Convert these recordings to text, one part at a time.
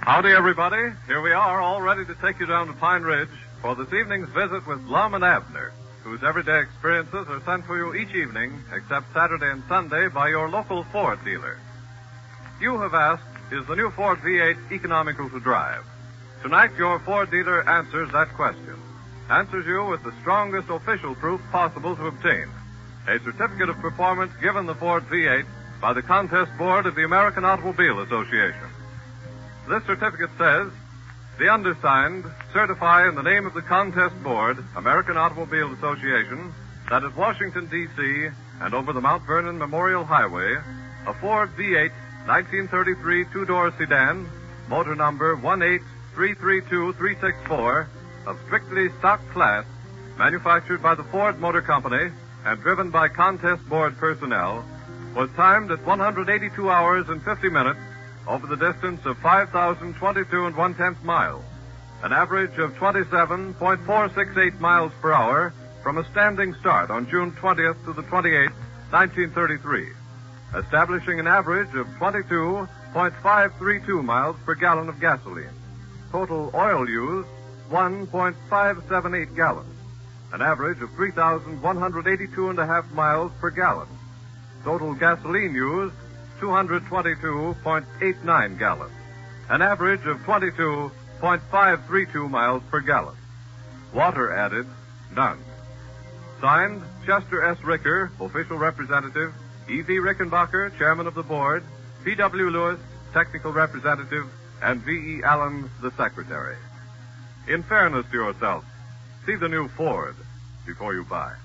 Howdy, everybody. Here we are, all ready to take you down to Pine Ridge for this evening's visit with Lum and Abner, whose everyday experiences are sent for you each evening, except Saturday and Sunday, by your local Ford dealer. You have asked, is the new Ford V8 economical to drive? Tonight, your Ford dealer answers that question. Answers you with the strongest official proof possible to obtain. A certificate of performance given the Ford V8 by the Contest Board of the American Automobile Association. This certificate says, the undersigned certify in the name of the Contest Board, American Automobile Association, that at Washington, D.C., and over the Mount Vernon Memorial Highway, a Ford V8 1933 two-door sedan, motor number 18332-364, of strictly stock class, manufactured by the Ford Motor Company and driven by Contest Board personnel, was timed at 182 hours and 50 minutes over the distance of 5,022 and 1/10 miles, an average of 27.468 miles per hour from a standing start on June 20th to the 28th, 1933, establishing an average of 22.532 miles per gallon of gasoline. Total oil used, 1.578 gallons, an average of 3,182.5 miles per gallon. Total gasoline used, 222.89 gallons, an average of 22.532 miles per gallon. Water added, none. Signed, Chester S. Ricker, official representative, E.V. Rickenbacker, chairman of the board, P.W. Lewis, technical representative, and V.E. Allen, the secretary. In fairness to yourself, see the new Ford before you buy.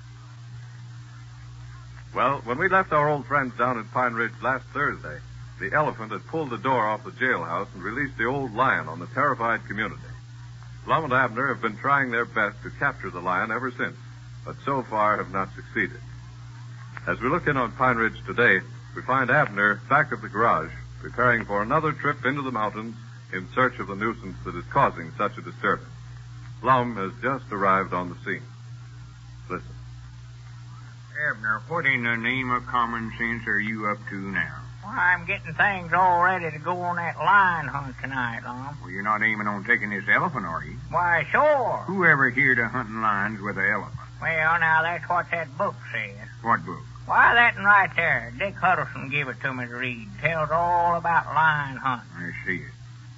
Well, when we left our old friends down at Pine Ridge last Thursday, the elephant had pulled the door off the jailhouse and released the old lion on the terrified community. Lum and Abner have been trying their best to capture the lion ever since, but so far have not succeeded. As we look in on Pine Ridge today, we find Abner back at the garage, preparing for another trip into the mountains in search of the nuisance that is causing such a disturbance. Lum has just arrived on the scene. Listen. Abner, what in the name of common sense are you up to now? Well, I'm getting things all ready to go on that lion hunt tonight, Lum. Well, you're not aiming on taking this elephant, are you? Why, sure. Who ever heard of hunting lions with an elephant? Well, now, that's what that book says. What book? Why, that one right there. Dick Huddleston gave it to me to read. Tells all about lion hunting. I see it.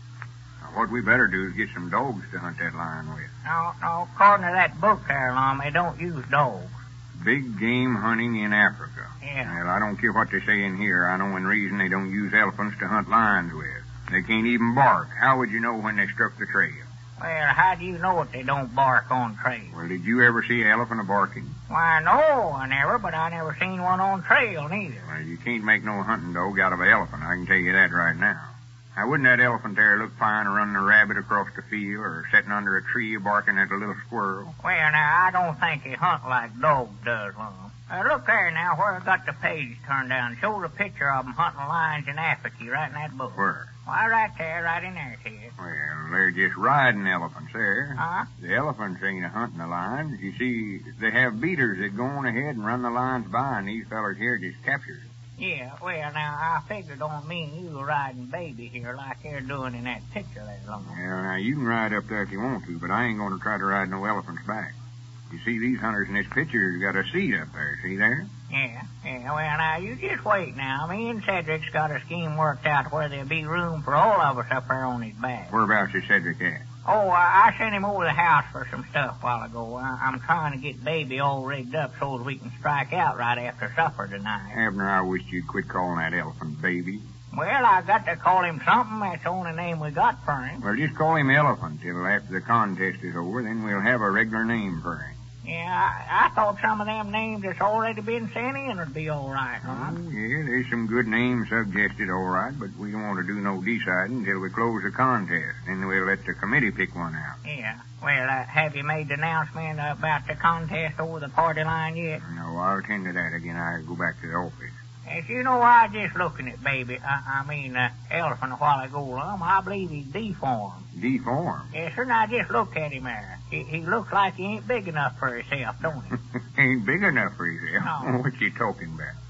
Now, what we better do is get some dogs to hunt that lion with. No, according to that book there, Lum, they don't use dogs. Big game hunting in Africa. Yeah. Well, I don't care what they say in here. I know in reason they don't use elephants to hunt lions with. They can't even bark. How would you know when they struck the trail? Well, how do you know if they don't bark on trail? Well, did you ever see an elephant a-barking? Why, no, I never, but I never seen one on trail, neither. Well, you can't make no hunting dog out of an elephant. I can tell you that right now. Now, wouldn't that elephant there look fine running a rabbit across the field or sitting under a tree barking at a little squirrel? Well, now, I don't think he hunt like dogs does, Lum. Look there now, where I got the page turned down. Shows a picture of them hunting lions in Africa right in that book. Where? Why, right there, right in there, Ted. Well, they're just riding elephants there. Huh? The elephants ain't a-hunting the lions. You see, they have beaters that go on ahead and run the lions by, and these fellers here just capture them. Yeah, well, now, I figured on me and you riding baby here like they're doing in that picture there, Lum. Well, now, you can ride up there if you want to, but I ain't going to try to ride no elephant's back. You see, these hunters in this picture got a seat up there, see there? Yeah, well, now, you just wait now. Me and Cedric's got a scheme worked out where there'll be room for all of us up there on his back. Whereabouts is Cedric at? Oh, I sent him over the house for some stuff a while ago. I'm trying to get baby all rigged up so that we can strike out right after supper tonight. Abner, I wish you'd quit calling that elephant baby. Well, I got to call him something. That's the only name we got for him. Well, just call him Elephant till after the contest is over, then we'll have a regular name for him. Yeah, I thought some of them names that's already been sent in would be all right, huh? Oh, yeah, there's some good names suggested, all right, but we don't want to do no deciding until we close the contest. Then we'll let the committee pick one out. Yeah. Well, have you made the announcement about the contest over the party line yet? No, I'll attend to that again. I'll go back to the office. Yes, you know, I was just looking at baby, elephant a while ago, Lum. I believe he's deformed. Deformed? Yes, sir, now just look at him there. He looks like he ain't big enough for himself, don't he? Ain't big enough for himself? No. What you talking about?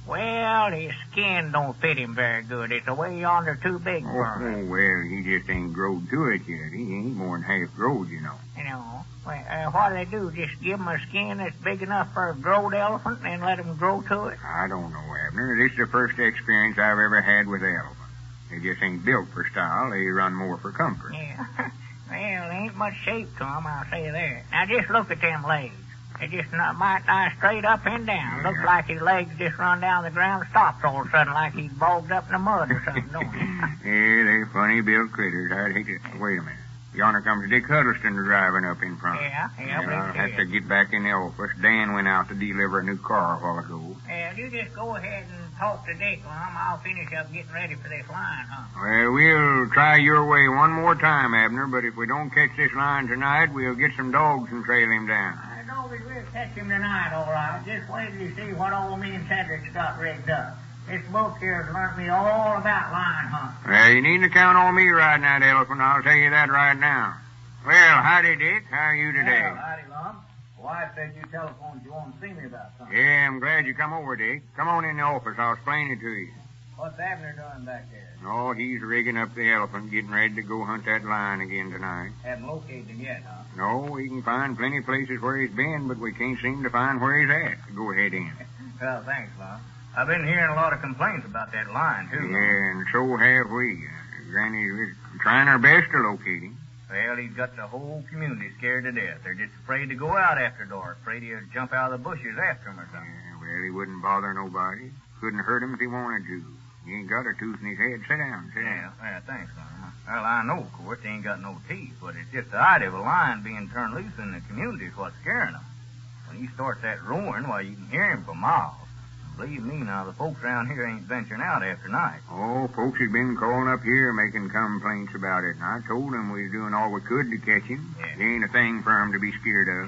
Well, his skin don't fit him very good. It's away yonder too big for him. Oh, well, he just ain't growed to it yet. He ain't more than half growed, you know. You know, well, what do they do? Just give him a skin that's big enough for a growed elephant and then let him grow to it? I don't know, Abner. This is the first experience I've ever had with elephants. They just ain't built for style. They run more for comfort. Yeah. Well, there ain't much shape to him, I'll say that. Now, just look at them legs. They just might lie straight up and down. Looks like his legs just run down the ground and stopped all of a sudden like he's bogged up in the mud or something, don't they? Yeah, they're funny-built critters. I'd hate to... Wait a minute. Yonder comes Dick Huddleston driving up in front. Yeah, I'll have to get back in the office. Dan went out to deliver a new car a while ago. Yeah, you just go ahead and talk to Dick, Lum. I'll finish up getting ready for this line, huh? Well, we'll try your way one more time, Abner, but if we don't catch this line tonight, we'll get some dogs and trail him down. I know we will catch him tonight, all right. Just wait till you see what old me and Cedric's got rigged up. This book here has learned me all about line hunting. Well, you needn't count on me riding that elephant. I'll tell you that right now. Well, howdy, Dick. How are you today? Well, howdy, Lum. Wife said you telephoned you want to see me about something. Yeah, I'm glad you come over, Dick. Come on in the office. I'll explain it to you. What's Abner doing back there? Oh, he's rigging up the elephant, getting ready to go hunt that lion again tonight. Haven't located him yet, huh? No, we can find plenty of places where he's been, but we can't seem to find where he's at. Go ahead in. Well, thanks, Lum. I've been hearing a lot of complaints about that lion, too. Yeah, and so have we. Granny, we're trying our best to locate him. Well, he's got the whole community scared to death. They're just afraid to go out after dark, afraid he'll jump out of the bushes after him or something. Yeah, well, he wouldn't bother nobody. Couldn't hurt him if he wanted to. He ain't got a tooth in his head. Sit down, sit down. Yeah, thanks, Lum. Well, I know, of course, they ain't got no teeth, but it's just the idea of a lion being turned loose in the community is what's scaring them. When he starts that roaring, why, you can hear him for miles. Believe me, now, the folks around here ain't venturing out after night. Oh, folks has been calling up here making complaints about it, and I told them we was doing all we could to catch him. Yeah. There ain't a thing for him to be scared of.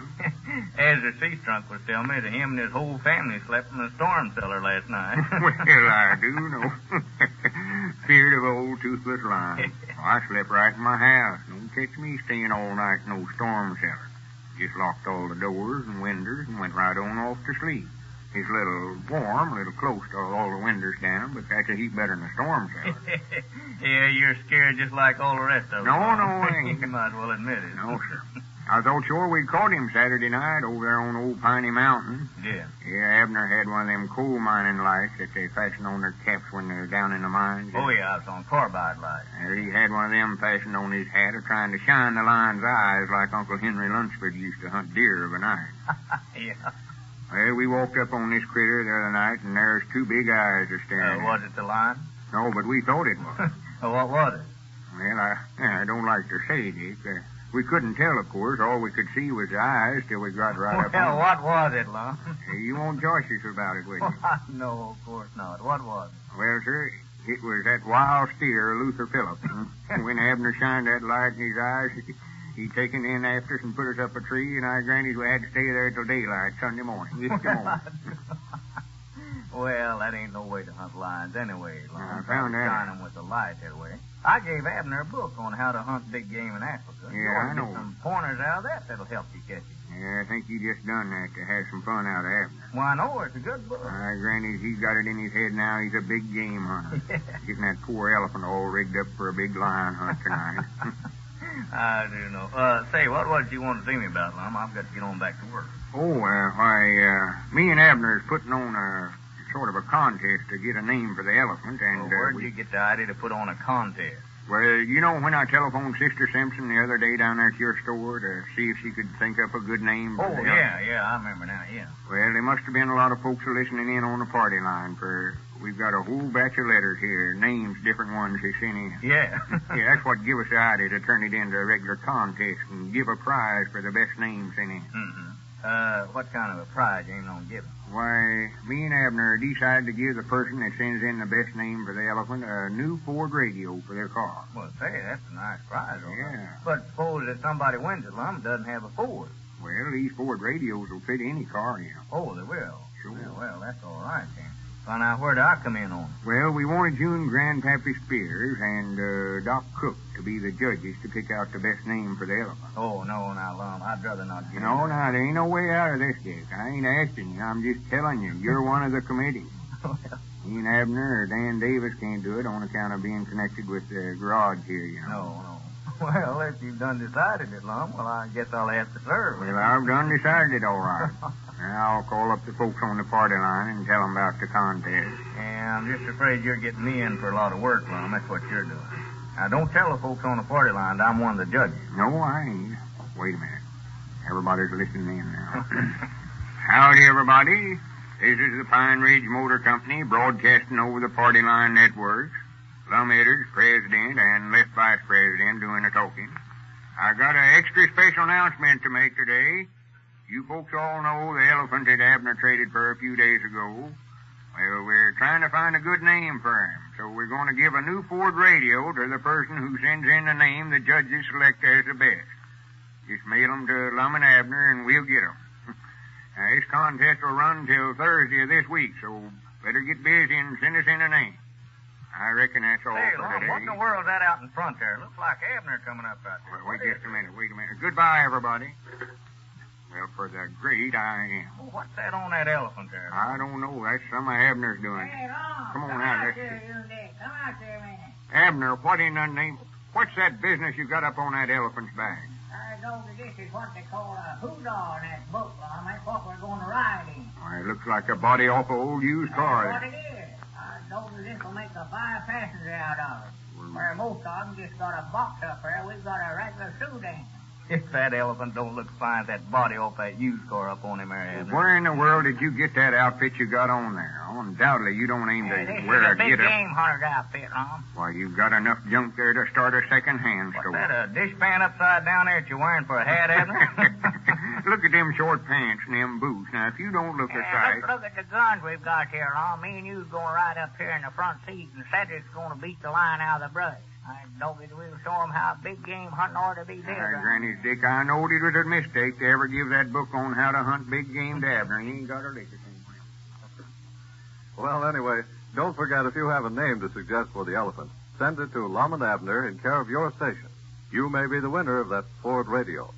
As the sea trunk was telling me that him and his whole family slept in the storm cellar last night. Well, I do know. Feared of old toothless lion. I slept right in my house. Don't catch me staying all night in no storm cellar. Just locked all the doors and windows and went right on off to sleep. It's a little warm, a little close to all the windows down, but that's a heap better than a storm cellar. Yeah, you're scared just like all the rest of us. No, I ain't. You might as well admit it. No, sir. I thought sure we caught him Saturday night over there on Old Piney Mountain. Yeah. Yeah, Abner had one of them coal mining lights that they fasten on their caps when they're down in the mines. Oh, yeah, I was on carbide light. There he had one of them fastened on his hat, trying to shine the lion's eyes like Uncle Henry Lunsford used to hunt deer of a night. Yeah. Well, we walked up on this critter the other night, and there's two big eyes a staring. Was it the lion? No, but we thought it was. What was it? Well, I don't like to say, Dick. We couldn't tell, of course. All we could see was the eyes till we got right up on Well, it. what was it, Lum? You won't josh us about it, will you? No, of course not. What was it? Well, sir, it was that wild steer, Luther Phillips. When Abner shined that light in his eyes, he taken in after us and put us up a tree, and our grannies we had to stay there till daylight Sunday morning. Well, that ain't no way to hunt lions anyway, Lum. I found that. Shine them with the light that way. I gave Abner a book on how to hunt big game in Africa. Yeah, You ought to I know. Get some pointers out of that that'll help you catch it. Yeah, I think you just done that to have some fun out of Abner. Why, no, it's a good book. Our grannies, he's got it in his head now. He's a big game hunter. Getting that poor elephant all rigged up for a big lion hunt tonight. I do know. Say, what was it you wanted to see me about, Lum? I've got to get on back to work. Me and Abner is putting on a sort of a contest to get a name for the elephant, and Where'd you get the idea to put on a contest? Well, you know when I telephoned Sister Simpson the other day down there at your store to see if she could think up a good name for Oh, the elephant? yeah, I remember now, yeah. Well, there must have been a lot of folks listening in on the party line, for we've got a whole batch of letters here, names, different ones they sent in. Yeah. Yeah, that's what give us the idea to turn it into a regular contest and give a prize for the best names sent in. Mm-hmm. What kind of a prize you ain't gonna give him? Why, me and Abner decided to give the person that sends in the best name for the elephant a new Ford radio for their car. Well, say, that's a nice prize, all right. Yeah. But suppose that somebody wins it, Lum, doesn't have a Ford. Well, these Ford radios will fit any car, you know. Oh, they will. Sure. Well, that's all right, then. Well, now, where do I come in on it? Well, we wanted you and Grandpappy Spears and Doc Cook to be the judges to pick out the best name for the elephant. Oh, no, now, Lum, I'd rather not get No, now, there ain't no way out of this, Dick. I ain't asking you. I'm just telling you. You're one of the committee. Me and Abner or Dan Davis can't do it on account of being connected with the garage here, you know. No. Well, if you've done decided it, Lum, well, I guess I'll have to serve. Well, I've done decided it, all right. Now, I'll call up the folks on the party line and tell them about the contest. Yeah, I'm just afraid you're getting me in for a lot of work, Lum. That's what you're doing. Now, don't tell the folks on the party line that I'm one of the judges. No, I ain't. Wait a minute. Everybody's listening in now. Howdy, everybody. This is the Pine Ridge Motor Company broadcasting over the Party Line Networks. Lum Edwards, President, and Left Vice President doing the talking. I got an extra special announcement to make today. You folks all know the elephant that Abner traded for a few days ago. Well, we're trying to find a good name for him, so we're going to give a new Ford radio to the person who sends in the name the judges select as the best. Just mail them to Lum and Abner, and we'll get them. Now, this contest will run till Thursday of this week, so better get busy and send us in a name. I reckon that's all Hey, for Lum, today. what in the world's that out in front there? Looks like Abner coming up out there. Wait just a minute. Goodbye, everybody. Well, for the great I am. Oh, what's that on that elephant there? I don't know. That's some of Abner's doing. Hey, Lum, Come on out, let's here, see. you Dick. Come out here a minute. Abner, what in the name? What's that business you got up on that elephant's back? I know that this is what they call a hoorah in that book, Lum. That's what we're going to ride in. Why, it looks like a body off an old used car. That's what it is. I know that this will make a fine passenger out of it. Where most of them just got a box up there, we've got a regular Sudan. If that elephant don't look fine as that body off that used car up on him there, Abner. Where in the world did you get that outfit you got on there? Undoubtedly, you don't aim This to wear is a a big get-up. game hunter's outfit, Lum. Why, you've got enough junk there to start a second-hand What's store. that, a dishpan upside down there that you're wearing for a hat, Abner? Look at them short pants and them boots. Now, if you don't look a sight... Look at the guns we've got here, Lum. Me and you's going right up here in the front seat, and Cedric's going to beat the line out of the brush. I know that we'll show 'em how big game hunting ought to be did. Granny's Dick, I knowed it was a mistake to ever give that book on how to hunt big game to Abner. He ain't got a lick of thing. Well, anyway, don't forget if you have a name to suggest for the elephant, send it to Lum and Abner in care of your station. You may be the winner of that Ford radio.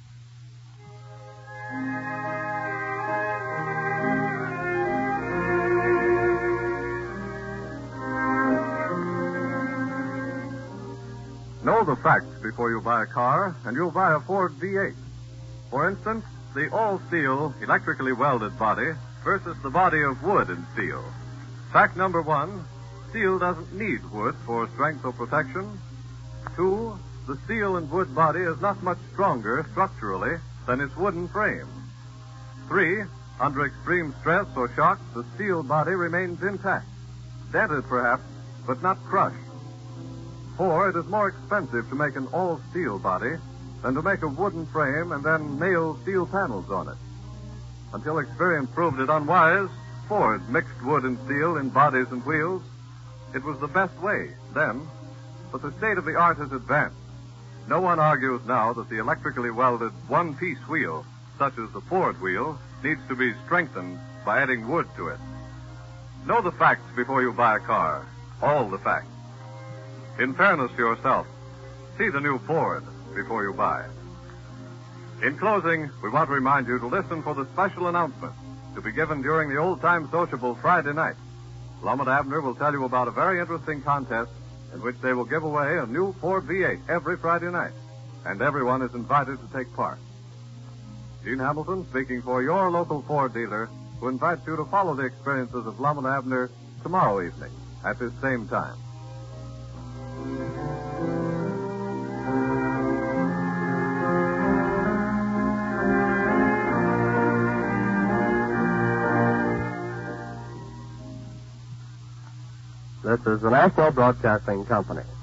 Know the facts before you buy a car, and you'll buy a Ford V8. For instance, the all-steel, electrically welded body versus the body of wood and steel. Fact number 1, steel doesn't need wood for strength or protection. 2, the steel and wood body is not much stronger structurally than its wooden frame. 3, under extreme stress or shock, the steel body remains intact. Dented perhaps, but not crushed. 4, it is more expensive to make an all-steel body than to make a wooden frame and then nail steel panels on it. Until experience proved it unwise, Ford mixed wood and steel in bodies and wheels. It was the best way then, but the state of the art has advanced. No one argues now that the electrically welded one-piece wheel, such as the Ford wheel, needs to be strengthened by adding wood to it. Know the facts before you buy a car. All the facts. In fairness to yourself, see the new Ford before you buy. In closing, we want to remind you to listen for the special announcement to be given during the old-time sociable Friday night. Lum and Abner will tell you about a very interesting contest in which they will give away a new Ford V8 every Friday night, and everyone is invited to take part. Gene Hamilton, speaking for your local Ford dealer, who invites you to follow the experiences of Lum and Abner tomorrow evening at this same time. This is the National Broadcasting Company.